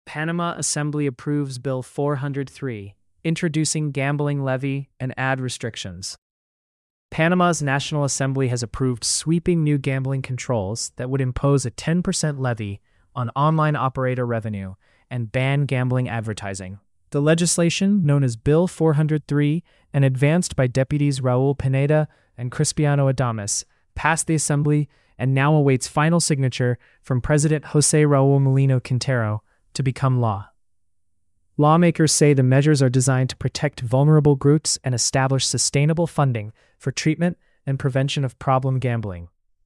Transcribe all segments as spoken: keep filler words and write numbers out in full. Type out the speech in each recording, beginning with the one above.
Panama Assembly approves Bill four hundred three, introducing gambling levy and ad restrictions. Panama's National Assembly has approved sweeping new gambling controls that would impose a ten percent levy on online operator revenue and ban gambling advertising. The legislation, known as Bill four hundred three and advanced by Deputies Raul Pineda and Cristiano Adames, passed the Assembly and now awaits final signature from President José Raúl Mulino Quintero to become law. Lawmakers say the measures are designed to protect vulnerable groups and establish sustainable funding for treatment and prevention of problem gambling.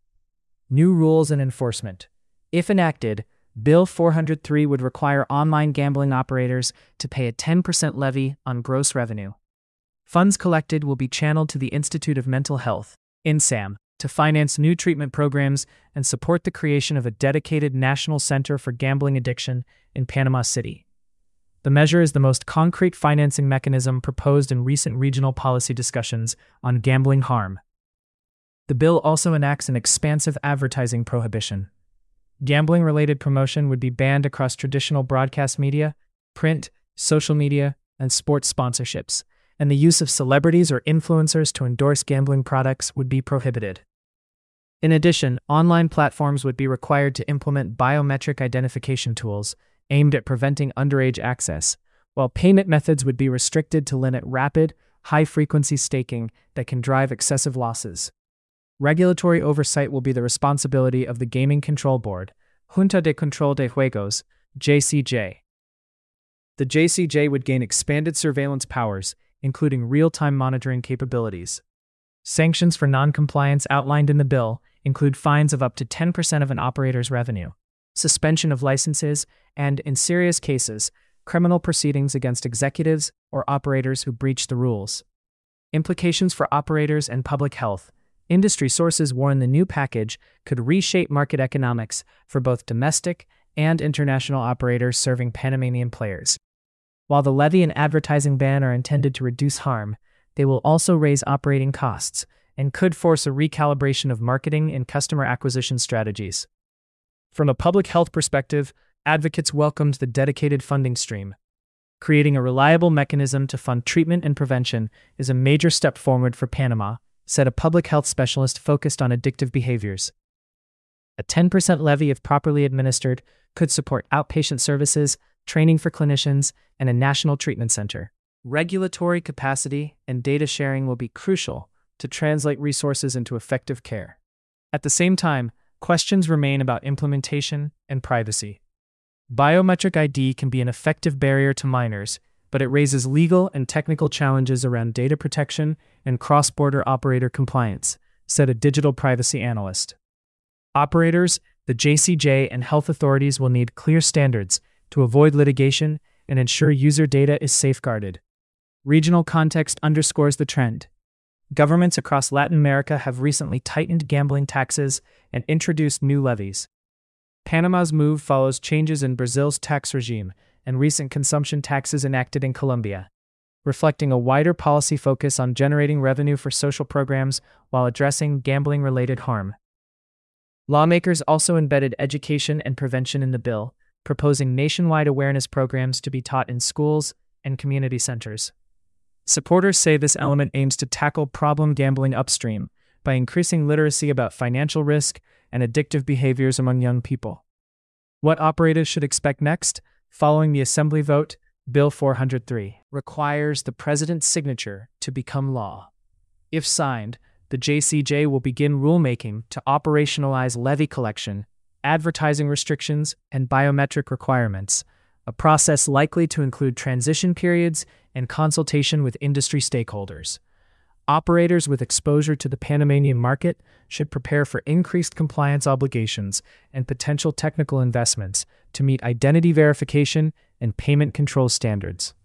New rules and enforcement. If enacted, Bill four hundred three would require online gambling operators to pay a ten percent levy on gross revenue. Funds collected will be channeled to the Institute of Mental Health, INSAM, to finance new treatment programs and support the creation of a dedicated national center for gambling addiction in Panama City. The measure is the most concrete financing mechanism proposed in recent regional policy discussions on gambling harm. The bill also enacts an expansive advertising prohibition. Gambling-related promotion would be banned across traditional broadcast media, print, social media, and sports sponsorships, and the use of celebrities or influencers to endorse gambling products would be prohibited. In addition, online platforms would be required to implement biometric identification tools aimed at preventing underage access, while payment methods would be restricted to limit rapid, high-frequency staking that can drive excessive losses. Regulatory oversight will be the responsibility of the Gaming Control Board, Junta de Control de Juegos, J C J. The J C J would gain expanded surveillance powers, including real-time monitoring capabilities. Sanctions for non-compliance outlined in the bill include fines of up to ten percent of an operator's revenue, suspension of licenses, and, in serious cases, criminal proceedings against executives or operators who breach the rules. Implications for operators and public health. Industry sources warn the new package could reshape market economics for both domestic and international operators serving Panamanian players. While the levy and advertising ban are intended to reduce harm, they will also raise operating costs and could force a recalibration of marketing and customer acquisition strategies. From a public health perspective, advocates welcomed the dedicated funding stream. Creating a reliable mechanism to fund treatment and prevention is a major step forward for Panama, said a public health specialist focused on addictive behaviors. A ten percent levy, if properly administered, could support outpatient services, training for clinicians, and a national treatment center. Regulatory capacity and data sharing will be crucial to translate resources into effective care. At the same time, questions remain about implementation and privacy. Biometric I D can be an effective barrier to minors, but it raises legal and technical challenges around data protection and cross-border operator compliance, said a digital privacy analyst. Operators, the J C J, and health authorities will need clear standards to avoid litigation and ensure user data is safeguarded. Regional context underscores the trend. Governments across Latin America have recently tightened gambling taxes and introduced new levies. Panama's move follows changes in Brazil's tax regime and recent consumption taxes enacted in Colombia, reflecting a wider policy focus on generating revenue for social programs while addressing gambling-related harm. Lawmakers also embedded education and prevention in the bill, proposing nationwide awareness programs to be taught in schools and community centers. Supporters say this element aims to tackle problem gambling upstream by increasing literacy about financial risk and addictive behaviors among young people. What operators should expect next? Following the Assembly vote, Bill four hundred three requires the President's signature to become law. If signed, the J C J will begin rulemaking to operationalize levy collection, advertising restrictions, and biometric requirements, a process likely to include transition periods and consultation with industry stakeholders. Operators with exposure to the Panamanian market should prepare for increased compliance obligations and potential technical investments to meet identity verification and payment control standards.